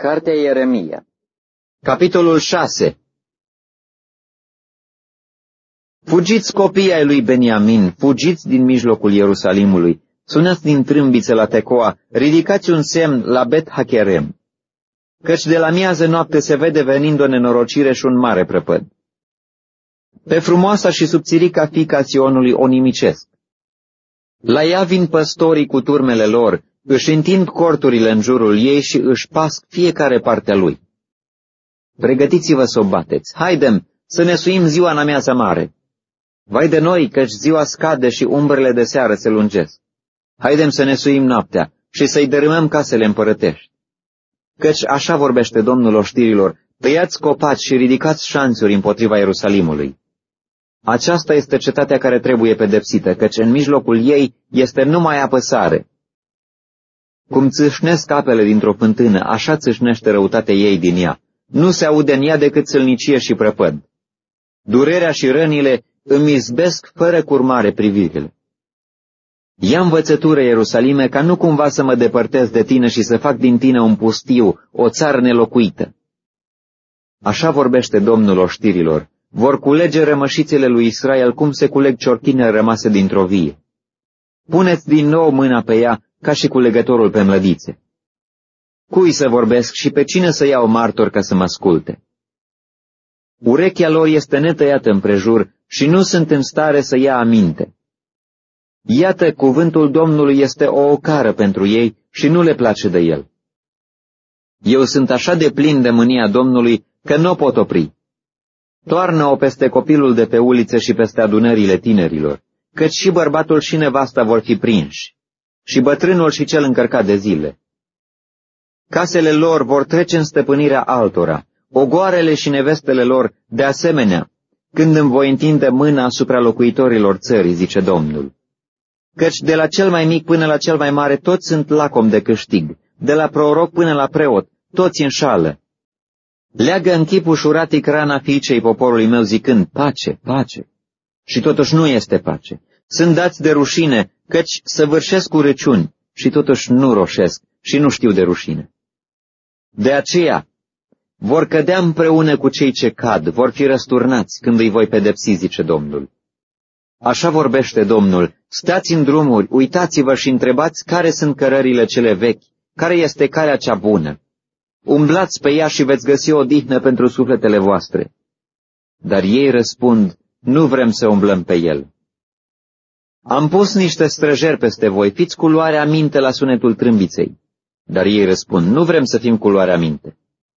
Cartea Ieremia, capitolul 6. Fugiți, copii ai lui Beniamin, fugiți din mijlocul Ierusalimului, sunați din trâmbițe la Tecoa, ridicați un semn la Bet-Hacherem, căci de la miază noapte se vede venind o nenorocire și un mare prăpăd. Pe frumoasa și subțirica fiica Sionului o nimicesc. La ea vin păstorii cu turmele lor, își întind corturile în jurul ei și își pasc fiecare partea lui. Pregătiți-vă să o bateți, haidem să ne suim ziua în amiaza mare. Vai de noi, căci ziua scade și umbrele de seară se lungesc. Haidem să ne suim noaptea și să-i dărâmăm casele împărătești. Căci așa vorbește Domnul oștirilor, tăiați copaci și ridicați șanțuri împotriva Ierusalimului. Aceasta este cetatea care trebuie pedepsită, căci în mijlocul ei este numai apăsare. Cum țâșnesc apele dintr-o fântână, așa țâșnește răutatea ei din ea. Nu se aude în ea decât sălnicie și prăpăd. Durerea și rănile îmi izbesc fără curmare privirile. Ia învățătură, Ierusalime, ca nu cumva să mă depărtez de tine și să fac din tine un pustiu, o țară nelocuită. Așa vorbește Domnul oștirilor. Vor culege rămășițele lui Israel cum se culeg ciorchine rămase dintr-o vie. Puneți din nou mâna pe ea ca și culegătorul pe mlădițe. Cui să vorbesc și pe cine să iau martor ca să mă asculte? Urechea lor este netăiată împrejur și nu sunt în stare să ia aminte. Iată, cuvântul Domnului este o ocară pentru ei și nu le place de el. Eu sunt așa de plin de mânia Domnului că nu o pot opri. Toarnă-o peste copilul de pe ulițe și peste adunările tinerilor, căci și bărbatul și nevasta vor fi prinși, și bătrânul și cel încărcat de zile. Casele lor vor trece în stăpânirea altora, ogoarele și nevestele lor de asemenea, când îmi voi întinde mâna asupra locuitorilor țării, zice Domnul. Căci de la cel mai mic până la cel mai mare toți sunt lacom de câștig, de la proroc până la preot, toți înșală. Leagă în chip ușuratic rana fiicei poporului meu zicând, pace, pace. Și totuși nu este pace. Sunt dați de rușine, căci săvârșesc urăciuni și totuși nu roșesc și nu știu de rușine. De aceea vor cădea împreună cu cei ce cad, vor fi răsturnați când îi voi pedepsi, zice Domnul. Așa vorbește Domnul, stați în drumuri, uitați-vă și întrebați care sunt cărările cele vechi, care este calea cea bună. Umblați pe ea și veți găsi odihnă pentru sufletele voastre. Dar ei răspund, nu vrem să umblăm pe el. Am pus niște străjeri peste voi, fiți cu luarea minte la sunetul trâmbiței. Dar ei răspund, nu vrem să fim cu luarea minte.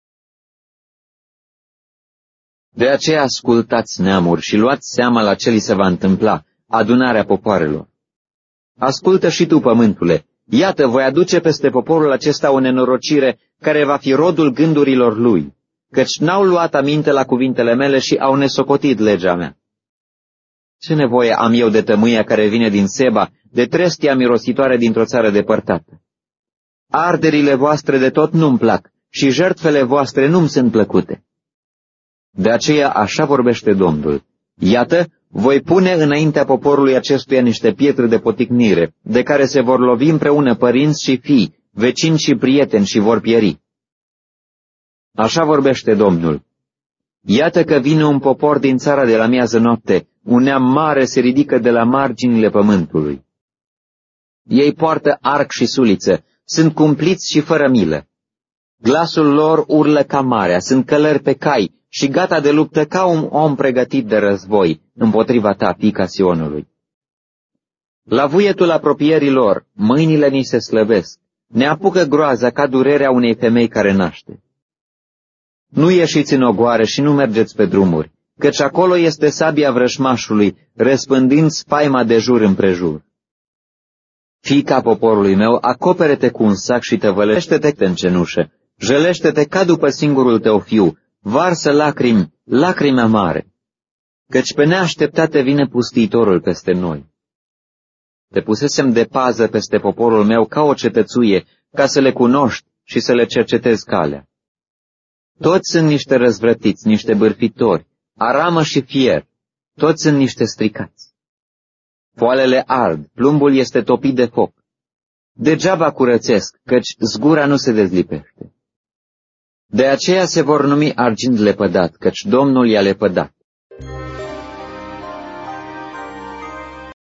De aceea ascultați, neamuri, și luați seama la ce li se va întâmpla, adunarea popoarelor. Ascultă și tu, pământule, iată, voi aduce peste poporul acesta o nenorocire care va fi rodul gândurilor lui, căci n-au luat aminte la cuvintele mele și au nesocotit legea mea. Ce nevoie am eu de tămâia care vine din Seba, de trestia mirositoare dintr-o țară depărtată? Arderile voastre de tot nu-mi plac și jertfele voastre nu-mi sunt plăcute. De aceea așa vorbește Domnul. Iată, voi pune înaintea poporului acestuia niște pietre de poticnire, de care se vor lovi împreună părinți și fii, vecini și prieteni și vor pieri. Așa vorbește Domnul. Iată că vine un popor din țara de la miază noapte, un neam mare se ridică de la marginile pământului. Ei poartă arc și suliță, sunt cumpliți și fără milă. Glasul lor urlă ca marea, sunt călări pe cai și gata de luptă ca un om pregătit de război împotriva ta, fiica Sionului. La vuietul apropierii lor, mâinile ni se slăvesc, ne apucă groaza ca durerea unei femei care naște. Nu ieșiți în ogoare și nu mergeți pe drumuri, căci acolo este sabia vrășmașului, răspândind spaima de jur împrejur. Fiica poporului meu, acopere-te cu un sac și tăvălește-te în cenușă, jălește-te ca după singurul tău fiu, varsă lacrimi, lacrimi amare, căci pe neașteptate vine pustiitorul peste noi. Te pusesem de pază peste poporul meu ca o cetățuie, ca să le cunoști și să le cercetezi calea. Toți sunt niște răzvrătiți, niște bârfitori, aramă și fier, toți sunt niște stricați. Foalele ard, plumbul este topit de foc. Degeaba curățesc, căci zgura nu se dezlipește. De aceea se vor numi argint lepădat, căci Domnul i-a lepădat.